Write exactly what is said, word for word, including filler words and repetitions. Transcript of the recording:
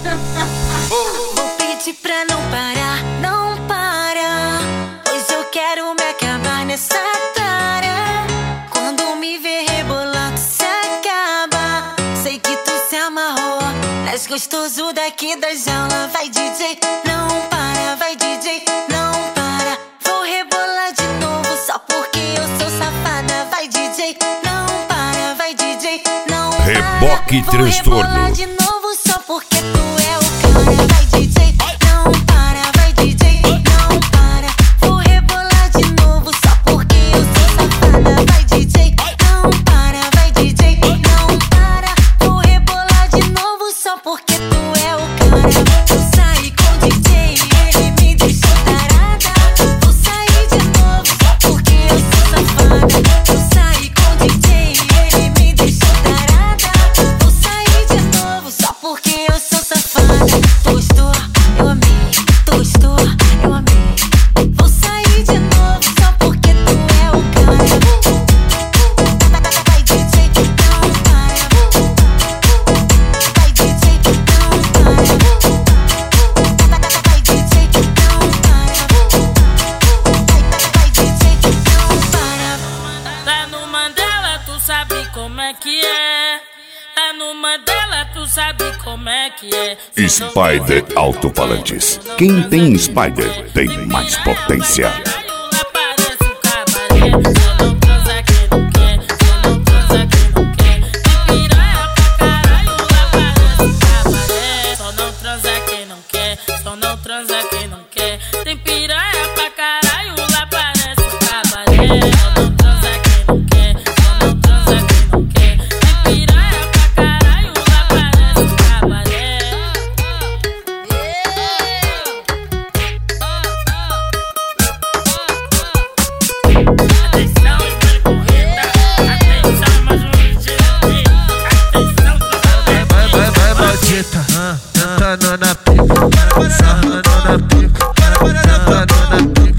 Vou pedir pra não parar, não para, pois eu quero me acabar nessa cara. Quando me ver rebolando se acaba. Sei que tu se amarrou, mas gostoso daqui da jaula. Vai D J, não para, vai D J, não para. Vou rebolar de novo só porque eu sou safada. Vai D J, não para, vai D J, não para. Reboque Vou transtorno. rebolar de novo só porque tu é o cara. Vai D J, não para, vai D J, não para. Vou rebolar de novo só porque eu sou safada. Vai D J, não para, vai D J, não para. Vou rebolar de novo só porque tu é o cara. Vou sair com o D J, ele me deixou tarada. Vou sair de novo só porque eu sou safada. Vou sair com o D J, ele me deixou tarada. Vou sair de novo só porque eu sou safada. Gostou? Eu amei. Gostou? Eu amei. Vou sair de novo só porque tu é o cara. Vai D J, não para. Vai D J, não para. Vai D J, não para. Vai D J, não para. Lá no Mandela tu sabe como é que é. Lá no Mandela tu sabe como é que é. Spider Alto-Falantes. Quem tem Spider tem mais potência. Lá parece o cabaré. Só não transa quem não quer. Só não transa quem não quer. Tem piranha pra caralho. Lá parece o cabaré. Só não transa quem não quer. Só não transa quem não quer. Tem piranha pra caralho. Lá parece o cabaré. Só não transa quem não quer. Só não transa quem não quer. Tem piranha pra caralho. Lá parece o cabaré. Atenção, percorrida. Atenção, mais um ligeiro. Atenção, Vai, vai, vai, maldita, sentando na pica, sarrando na pica, sentando na pica.